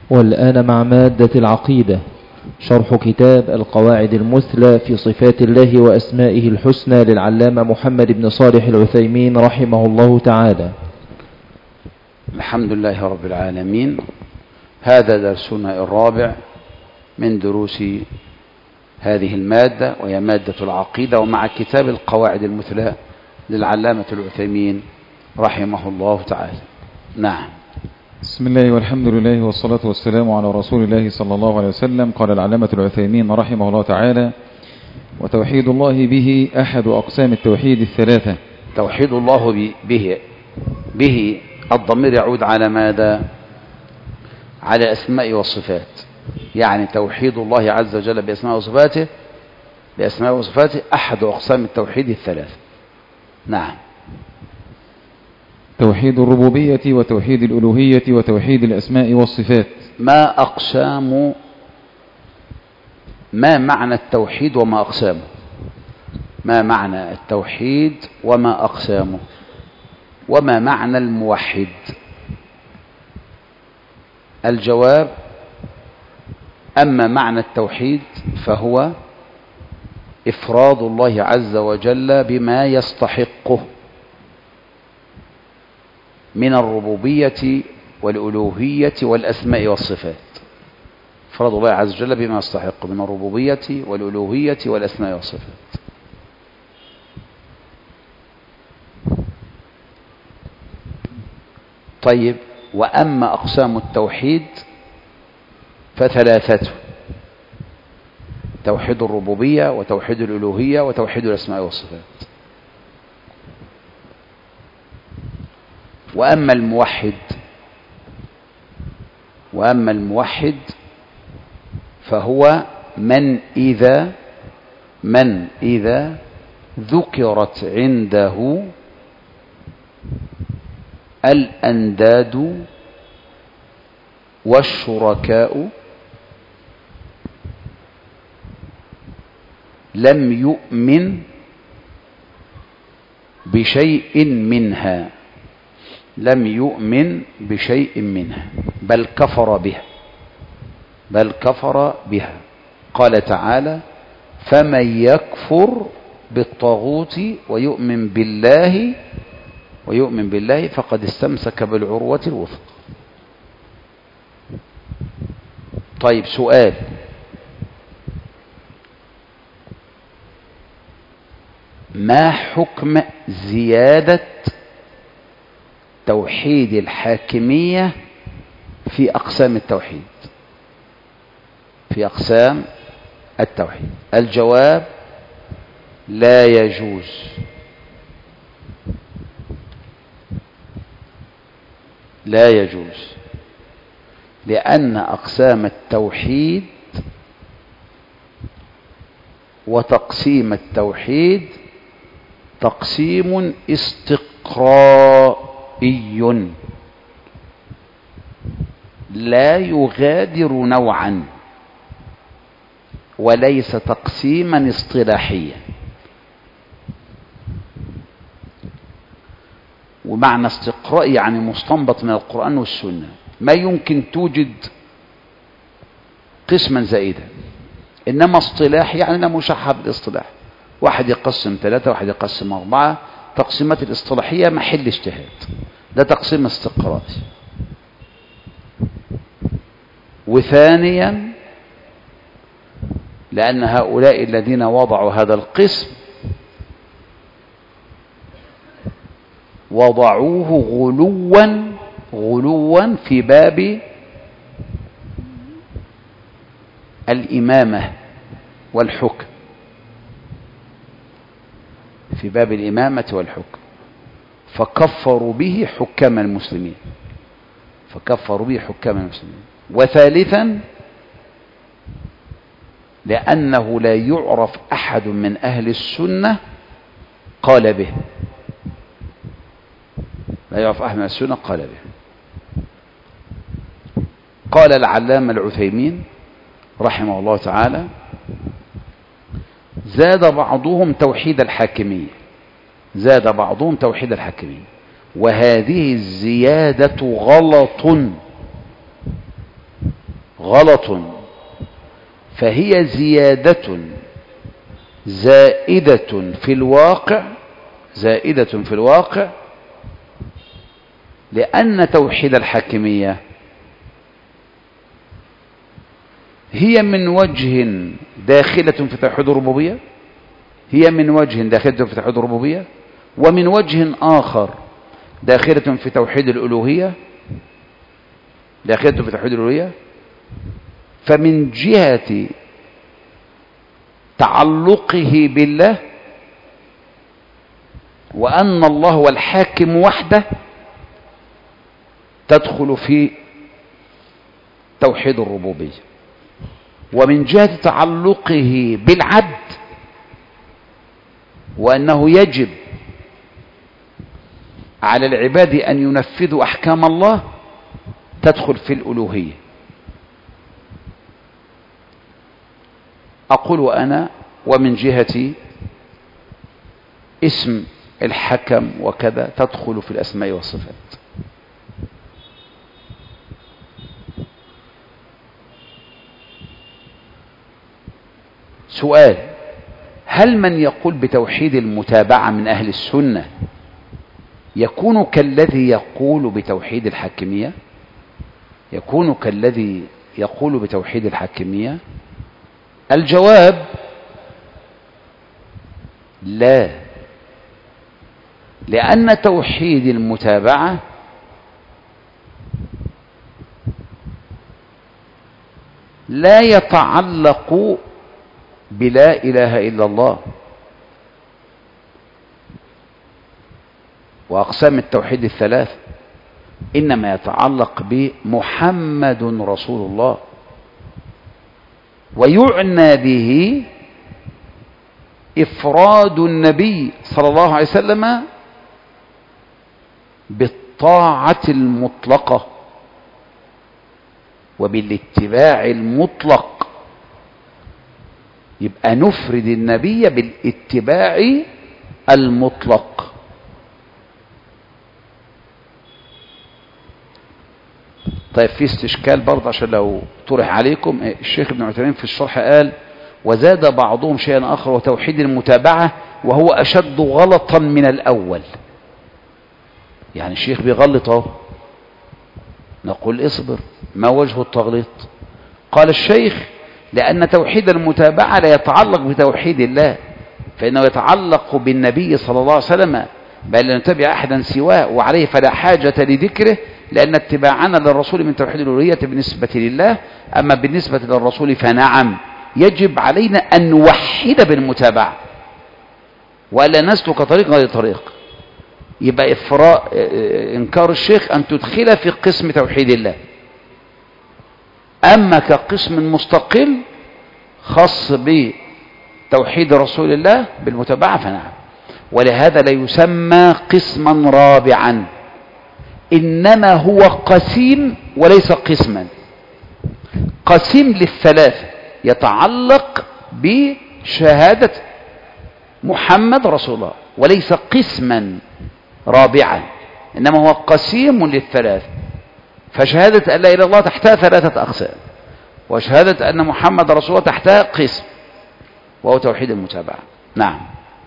والآن مع مادة العقيدة، شرح كتاب القواعد المثلى في صفات الله وأسمائه الحسنى للعلامة محمد بن صالح العثيمين رحمه الله تعالى. الحمد لله رب العالمين. هذا درسنا الرابع من دروس هذه المادة، وهي مادة العقيدة، ومع كتاب القواعد المثلى للعلامة العثيمين رحمه الله تعالى. نعم. بسم الله والحمد لله والصلاة والسلام على رسول الله صلى الله عليه وسلم. قال العلامة العثيمين رحمه الله تعالى: وتوحيد الله به أحد أقسام التوحيد الثلاثة. توحيد الله به الضمير يعود على ماذا؟ على الأسماء والصفات، يعني توحيد الله عز وجل بأسماء وصفاته أحد أقسام التوحيد الثلاثة. نعم. توحيد الربوبية وتوحيد الألوهية وتوحيد الأسماء والصفات. ما معنى التوحيد وما أقسامه؟ ما معنى التوحيد وما أقسامه؟ وما معنى الموحد؟ الجواب: أما معنى التوحيد فهو إفراد الله عز وجل بما يستحقه من الربوبية والألوهية والأسماء والصفات. إفراد الله عز وجل بما يستحق من الربوبية والألوهية والأسماء والصفات. طيب، وأما أقسام التوحيد فثلاثة: توحيد الربوبية وتوحيد الألوهية وتوحيد الأسماء والصفات. وأما الموحد فهو من إذا ذكرت عنده الأنداد والشركاء لم يؤمن بشيء منها بل كفر بها. قال تعالى: فمن يكفر بالطاغوت ويؤمن بالله فقد استمسك بالعروة الوثقى. طيب، سؤال: ما حكم زيادة توحيد الحاكمية في أقسام التوحيد؟ الجواب: لا يجوز، لأن أقسام التوحيد وتقسيم التوحيد تقسيم استقرائي لا يغادر نوعا، وليس تقسيما اصطلاحيا. ومعنى استقراء يعني مستنبط من القرآن والسنة، ما يمكن توجد قسما زائدا. إنما اصطلاح يعني لا مشحب بالاصطلاح، واحد يقسم 3، واحد يقسم 4. تقسيمات الاصطلاحية محل اجتهاد، ده تقسيم استقرائي. وثانيا، لأن هؤلاء الذين وضعوا هذا القسم وضعوه غلوا في باب الإمامة والحكم، فكفروا به حكام المسلمين. وثالثا، لأنه لا يعرف أحد من أهل السنة قال به. قال العلامة العثيمين رحمه الله تعالى: زاد بعضهم توحيد الحاكمية، وهذه الزيادة غلط غلط، فهي زيادة زائدة في الواقع، لأن توحيد الحاكمية هي من وجه داخلة في توحيد الربوبية، ومن وجه آخر داخلة في توحيد الألوهية، فمن جهة تعلقه بالله وأن الله هو الحاكم وحده تدخل في توحيد الربوبية، ومن جهة تعلقه بالعبد وأنه يجب على العباد أن ينفذوا أحكام الله تدخل في الألوهية. أقول أنا ومن جهة اسم الحكم وكذا تدخل في الأسماء والصفات. سؤال: هل من يقول بتوحيد المتابعة من أهل السنة يكون كالذي يقول بتوحيد الحاكمية؟ الجواب: لا، لأن توحيد المتابعة لا يتعلق بلا إله إلا الله، وأقسام التوحيد الثلاث، إنما يتعلق بمحمد رسول الله، ويعنى به إفراد النبي صلى الله عليه وسلم بالطاعة المطلقة وبالاتباع المطلق. يبقى نفرد النبي بالاتباع المطلق. طيب في استشكال برضه عشان لو طرح عليكم. الشيخ ابن عثيمين في الشرح قال: وزاد بعضهم شيئا آخر وتوحيد المتابعة وهو أشد غلطا من الأول. يعني الشيخ بيغلط اهو. نقول اصبر، ما وجه التغليط؟ قال الشيخ: لأن توحيد المتابعة لا يتعلق بتوحيد الله، فإنه يتعلق بالنبي صلى الله عليه وسلم، بل لا نتبع أحدا سواه وعليه فلا حاجة لذكره، لأن اتباعنا للرسول من توحيد الألوهية بالنسبة لله. أما بالنسبة للرسول فنعم، يجب علينا أن نوحد بالمتابعة وألا نسلك طريق غير طريق. يبقى إنكار الشيخ أن تدخل في قسم توحيد الله، أما كقسم مستقل خاص بتوحيد رسول الله بالمتابعة فنعم. ولهذا لا يسمى قسما رابعا، إنما هو قسيم وليس قسما. قسيم للثلاثة يتعلق بشهادة محمد رسول الله، وليس قسما رابعا، إنما هو قسيم للثلاثة. فشهادة أن لا إله إلا الله تحتها 3 أقسام، وشهادة أن محمد رسول الله تحتها قسم، وهو توحيد المتابعة. نعم.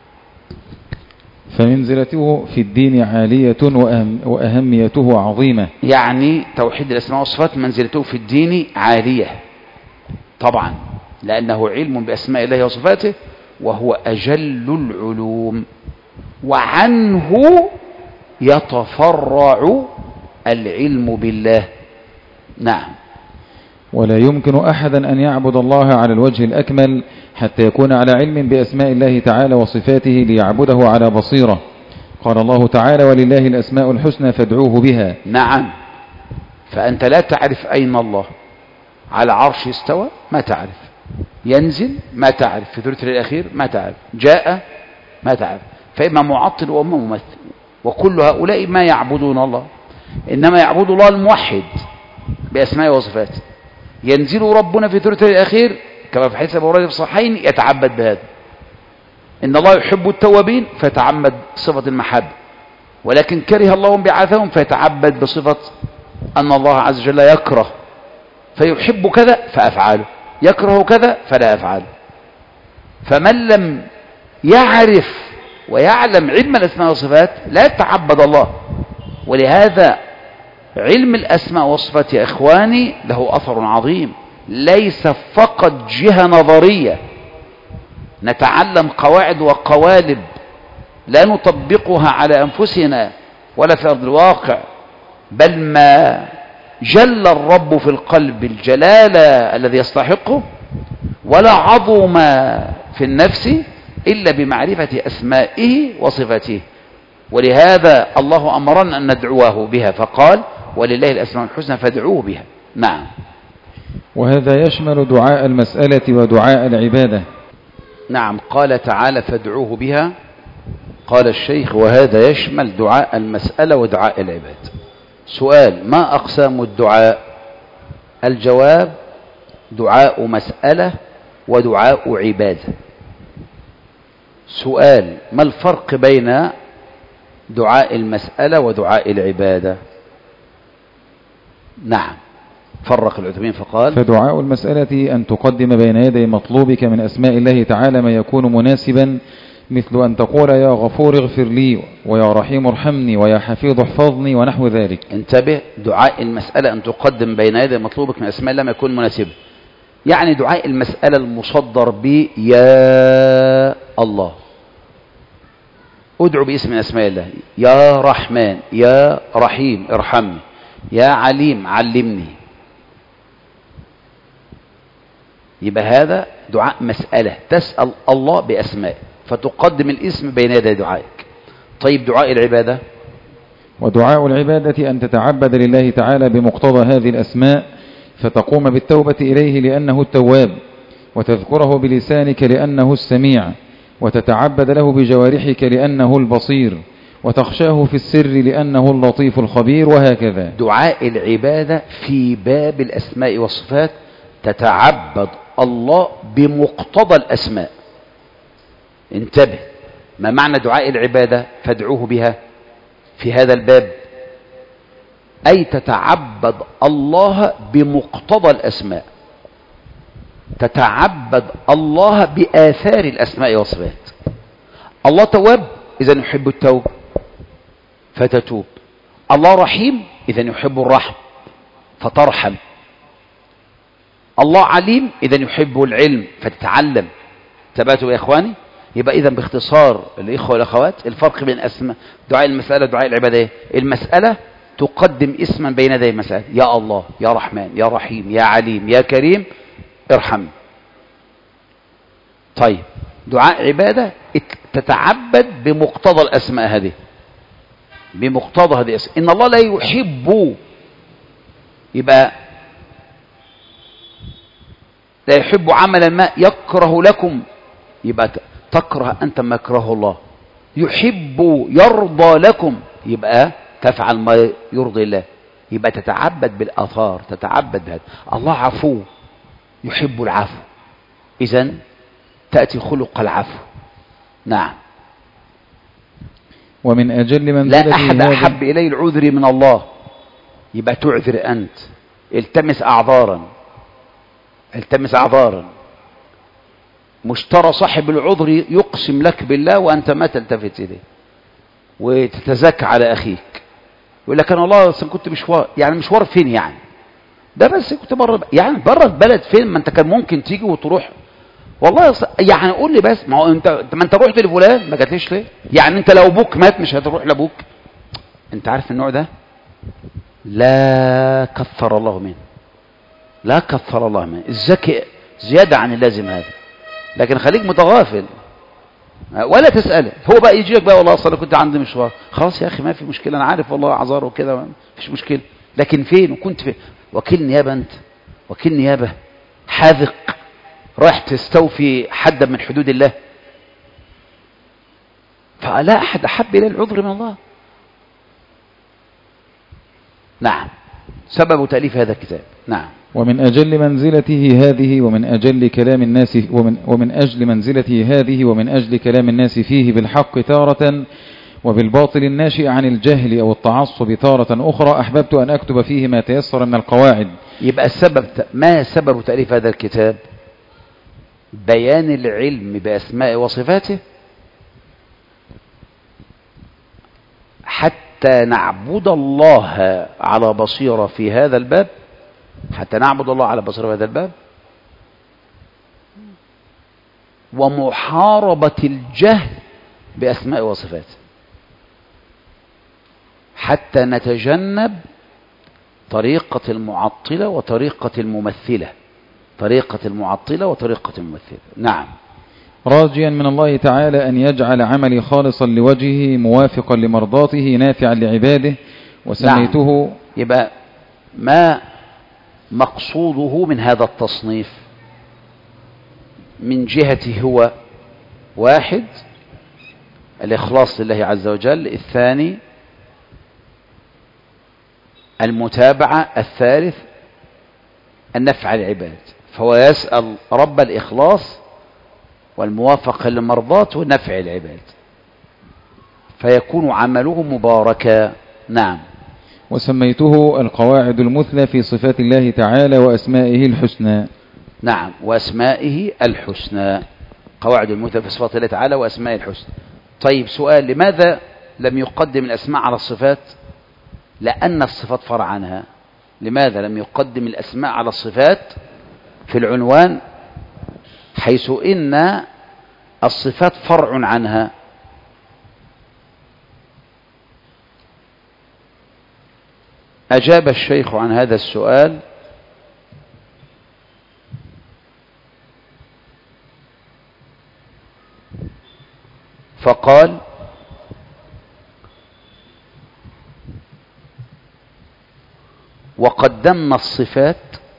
فمنزلته في الدين عالية وأهميته عظيمة. يعني توحيد الأسماء والصفات منزلته في الدين عالية طبعا، لأنه علم بأسماء الله وصفاته، وهو أجل العلوم، وعنه يتفرع العلم بالله. نعم. ولا يمكن أحدا أن يعبد الله على الوجه الأكمل حتى يكون على علم بأسماء الله تعالى وصفاته ليعبده على بصيرة. قال الله تعالى: ولله الأسماء الحسنى فادعوه بها. نعم. فأنت لا تعرف أين الله. على عرش استوى ما تعرف، ينزل ما تعرف، في ثلث الأخير ما تعرف، جاء ما تعرف. فإما معطل وإما ممثل، وكل هؤلاء ما يعبدون الله، إنما يعبد الله الموحد بأسماء وصفاته. ينزل ربنا في ثلث الأخير كما في حديث أبي هريرة في الصحيحين يتعبد بهذا. إن الله يحب التوابين فيتعبد بصفة المحبة، ولكن كره الله بعثهم فيتعبد بصفة أن الله عز وجل يكره فيحب كذا فأفعله، يكره كذا فلا أفعله. فمن لم يعرف ويعلم علم الأسماء والصفات لا يتعبد الله. ولهذا علم الأسماء والصفات يا إخواني له أثر عظيم، ليس فقط جهة نظرية نتعلم قواعد وقوالب لا نطبقها على أنفسنا ولا في أرض الواقع، بل ما جل الرب في القلب الجلال الذي يستحقه ولا عظم في النفس إلا بمعرفة أسمائه وصفاته. ولهذا الله أمرنا أن ندعوه بها فقال ولله الأسماء الحسنى فادعوه بها. نعم. وهذا يشمل دعاء المسألة ودعاء العبادة. نعم، قال تعالى فادعوه بها. قال الشيخ وهذا يشمل دعاء المسألة ودعاء العباد. سؤال: ما أقسام الدعاء؟ الجواب: دعاء مسألة ودعاء عبادة. سؤال: ما الفرق بين دعاء المسألة ودعاء العبادة؟ نعم، فرق العثيمين فقال: فدعاء المسألة أن تقدم بين يدي مطلوبك من أسماء الله تعالى ما يكون مناسبا، مثل أن تقول يا غفور اغفر لي ويا رحيم ارحمني ويا حفيظ احفظني ونحو ذلك. انتبه، دعاء المسألة أن تقدم بين يدي مطلوبك من أسماء الله ما يكون مناسبا، يعني دعاء المسألة المصدر ب يا الله، ادعو باسم من أسماء الله، يا رحمن يا رحيم ارحمني يا عليم علمني، يبقى هذا دعاء مسألة، تسأل الله بأسماء فتقدم الاسم بين يدي دعائك. طيب دعاء العبادة؟ ودعاء العبادة أن تتعبد لله تعالى بمقتضى هذه الأسماء، فتقوم بالتوبة إليه لأنه التواب، وتذكره بلسانك لأنه السميع، وتتعبد له بجوارحك لأنه البصير، وتخشاه في السر لأنه اللطيف الخبير، وهكذا. دعاء العبادة في باب الأسماء والصفات تتعبد الله بمقتضى الأسماء. انتبه، ما معنى دعاء العبادة فادعوه بها في هذا الباب؟ أي تتعبد الله بمقتضى الأسماء، تتعبد الله بآثار الأسماء والصفات. الله تواب إذن يحب التوب فتتوب، الله رحيم إذن يحب الرحم فترحم، الله عليم إذن يحب العلم فتتعلم. تباتوا يا إخواني؟ يبقى إذن باختصار الإخوة والأخوات الفرق بين أسماء دعاء المسألة ودعاء العبادة إيه؟ المسألة تقدم اسما بين يدي المسألة، يا الله يا رحمن يا رحيم يا عليم يا كريم ارحم. طيب دعاء عبادة تتعبد بمقتضى الأسماء هذه، بمقتضى هذه الأسماء. إن الله لا يحب، يبقى لا يحب عملا ما يكره لكم، يبقى تكره أنت ما يكره الله. يحب يرضى لكم، يبقى تفعل ما يرضي الله، يبقى تتعبد بالآثار، تتعبد بهذا. الله عفو يحب العفو، إذن تأتي خلق العفو. نعم. ومن أجل منزلة لا أحد أحب إليه العذر من الله، يبقى تعذر أنت، التمس أعذارا، التمس أعذارا. مشترى صاحب العذر يقسم لك بالله وأنت ما تلتفت إليه وتتزكى على أخيك، يقول لك أنا والله كنت مشوار، يعني مشوار فين يعني؟ ده بس كنت بره، يعني بره البلد فين؟ ما أنت كان ممكن تيجي وتروح. والله يعني قول لي بس، ما هو انت رحت لفلان ما جاتليش ليه؟ يعني انت لو ابوك مات مش هتروح لابوك؟ انت عارف النوع ده لا كثر الله منه، لا كثر الله منه، الذكي زياده عن اللازم هذا. لكن خليك متغافل ولا تسأله، هو بقى يجي لك بقى والله اصل كنت عندي مشوار، خلاص يا اخي ما في مشكله، انا عارف والله اعذار وكده ما فيش مشكله، لكن فين وكنت فين؟ وكيل نيابه انت، وكيل نيابه حاذق رايح تستوفي حدا من حدود الله. فلا أحد أحب إلى العذر من الله. نعم، سبب تأليف هذا الكتاب. نعم. ومن أجل منزلته هذه ومن أجل كلام الناس ومن أجل منزلته هذه ومن أجل كلام الناس فيه بالحق تارة، وبالباطل الناشئ عن الجهل أو التعصب تارة أخرى أحببت أن أكتب فيه ما تيسر من القواعد. يبقى ما سبب تأليف هذا الكتاب؟ بيان العلم بأسماء وصفاته حتى نعبد الله على بصيرة في هذا الباب، حتى نعبد الله على بصيرة في هذا الباب، ومحاربة الجهل بأسماء وصفاته حتى نتجنب طريقة المعطلة وطريقة الممثلة، طريقة المعطلة وطريقة الممثلة. نعم. راجيا من الله تعالى أن يجعل عملي خالصا لوجهه موافقا لمرضاته نافعا لعباده. وسميته. نعم. يبقى ما مقصوده من هذا التصنيف من جهته هو: واحد، الإخلاص لله عز وجل. الثاني، المتابعة. الثالث، النفع للعباد. فهو يسأل رب الإخلاص والموافقة للمرضات والنفع للعباد، فيكون عمله مباركا. نعم. وسميته القواعد المثلى في صفات الله تعالى وأسمائه الحسنى. نعم، وأسمائه الحسنى، قواعد المثلى في صفات الله تعالى وأسمائه الحسنى. طيب، سؤال: لماذا لم يقدم الأسماء على الصفات؟ لأن الصفات فرع عنها. لماذا لم يقدم الأسماء على الصفات في العنوان، حيث إن الصفات فرع عنها؟ أجاب الشيخ عن هذا السؤال فقال: وقدمنا الصفات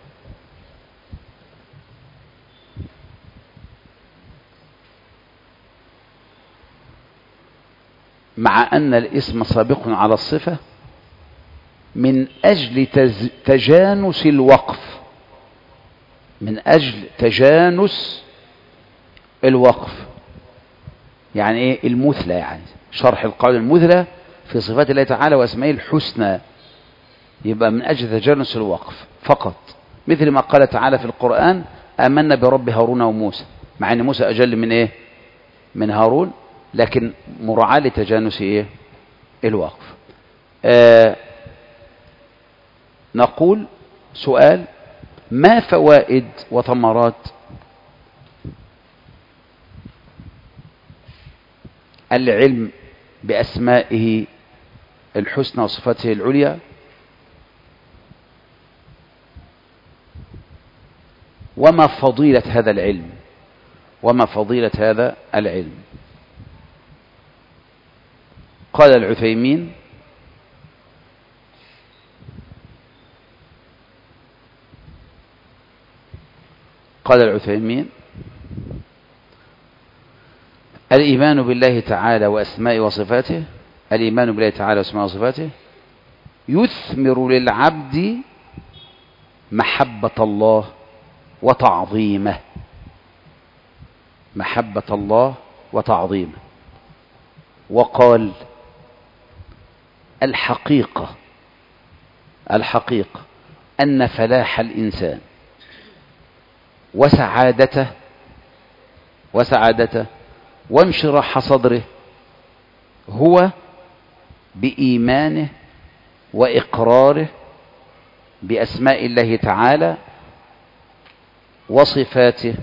مع أن الاسم سابق على الصفة من أجل تجانس الوقف، من أجل تجانس الوقف. يعني إيه المثلى؟ يعني شرح القواعد المثلى في صفات الله تعالى وأسمائه الحسنى، يبقى من أجل تجانس الوقف فقط، مثل ما قال تعالى في القرآن: آمنا برب هارون وموسى، مع أن موسى أجل من إيه؟ من هارون، لكن مراعاة لتجانس إيه؟ الوقف. نقول: سؤال: ما فوائد وثمرات العلم بأسمائه الحسنى وصفاته العليا؟ وما فضيلة هذا العلم؟ وما فضيلة هذا العلم؟ قال العثيمين: الإيمان بالله تعالى وأسماء وصفاته، الإيمان بالله تعالى وأسماء وصفاته يثمر للعبد محبة الله وتعظيمه، محبة الله وتعظيمه. وقال: الحقيقة أن فلاح الإنسان وسعادته وانشراح صدره هو بإيمانه وإقراره بأسماء الله تعالى وصفاته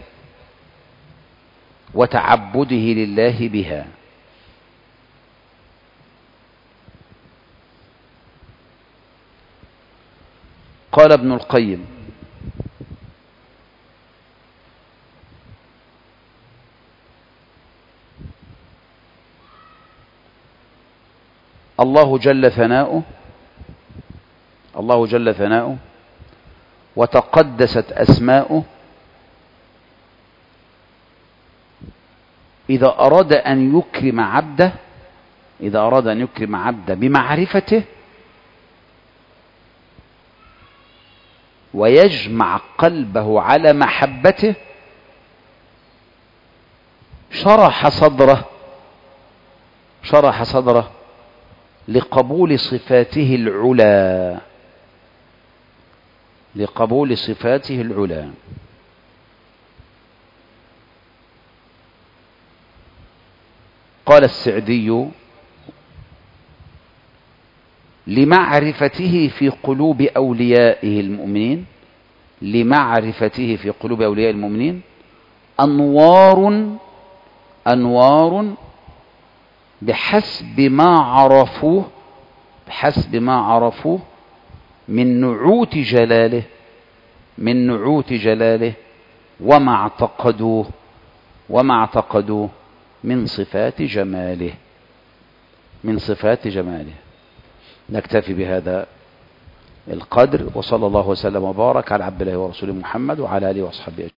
وتعبده لله بها. قال ابن القيم: الله جل ثناؤه وتقدست أسماؤه إذا أراد أن يكرم عبده بمعرفته ويجمع قلبه على محبته شرح صدره شرح صدره لقبول صفاته العلى، لقبول صفاته العلى. قال السعدي: لمعرفته في قلوب أوليائه المؤمنين، لمعرفته في قلوب أولياء المؤمنين أنوار بحسب ما عرفوه من نعوت جلاله وما اعتقدوه من صفات جماله. نكتفي بهذا القدر، وصلى الله وسلم وبارك على عبد الله ورسوله محمد وعلى آله وأصحابه أجمعين.